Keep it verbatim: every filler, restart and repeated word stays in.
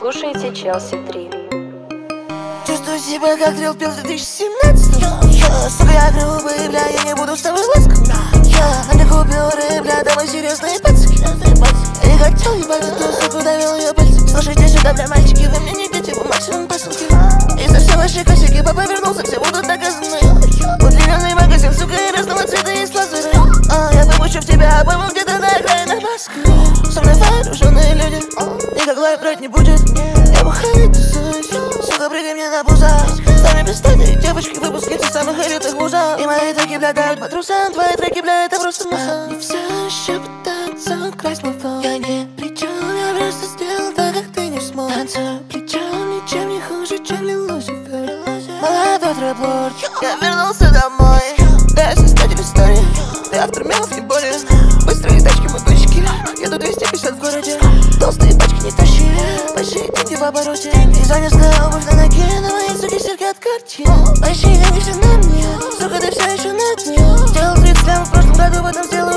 слушаете Челси три. Чувствую себя как Дрил пил в две тысячи семнадцатом. Сука, я грубый, бля, я не буду с тобой ласком. А ты купюры, бля, домой серьезные пацаны. Я не хотел ебать эту суку, довел ее пальцем. Слушайте сюда, бля, мальчики, вы мне не пейте, вы максимум посылки. И за все ваши косяки папа вернулся, все будут наказаны. Удлиненный магазин, сука, и разного цвета есть лазеры. А, я выпущу в тебя, по-моему, где-то на окраинах Москвы. Со мной вооруженные люди, никак лайф брать не будет. Я бухаю, тусуюсь, сука, прыгай мне на пузах. Сами пистолеты, девочки, выпускницы самых элитных вузов. И мои треки, бля, дают по трусам, твои треки, бля, это просто мусор. И все еще пытаются украсть мой фон. Я не при чем, я просто сделал так, как ты не смог. Танцую плечом, ничем не хуже, чем Люцифер. Молодой трэп-лорд, я вернулся домой. Да, я создатель истории, ты автор мемов, не более. Быстрые тачки, моточки, еду двести пятьдесят в городе. Толстые пачки не тащи, большие деньги в обороте. Дизайнерская обувь на ноге, на моей суке серьги от картин. Большие деньги все на мне, сука, ты все еще на дне. Сделал тридцать лямов в прошлом году, потом сделаю